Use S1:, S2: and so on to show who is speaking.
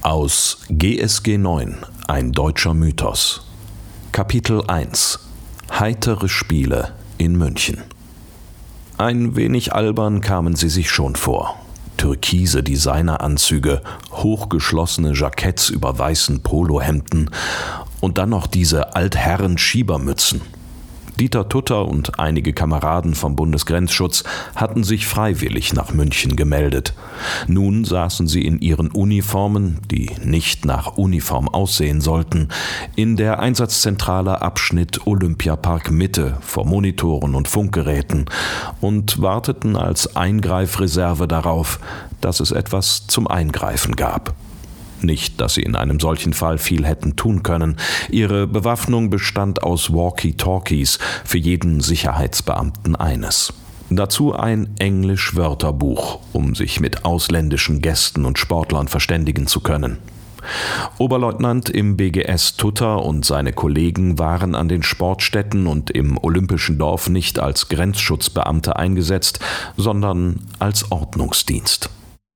S1: Aus GSG 9, ein deutscher Mythos. Kapitel 1: Heitere Spiele in München. Ein wenig albern kamen sie sich schon vor. Türkise Designeranzüge, hochgeschlossene Jacketts über weißen Polohemden und dann noch diese Altherren-Schiebermützen. Dieter Tutter und einige Kameraden vom Bundesgrenzschutz hatten sich freiwillig nach München gemeldet. Nun saßen sie in ihren Uniformen, die nicht nach Uniform aussehen sollten, in der Einsatzzentrale Abschnitt Olympiapark Mitte vor Monitoren und Funkgeräten und warteten als Eingreifreserve darauf, dass es etwas zum Eingreifen gab. Nicht, dass sie in einem solchen Fall viel hätten tun können. Ihre Bewaffnung bestand aus Walkie-Talkies, für jeden Sicherheitsbeamten eines. Dazu ein Englisch-Wörterbuch, um sich mit ausländischen Gästen und Sportlern verständigen zu können. Oberleutnant im BGS Tutter und seine Kollegen waren an den Sportstätten und im Olympischen Dorf nicht als Grenzschutzbeamte eingesetzt, sondern als Ordnungsdienst.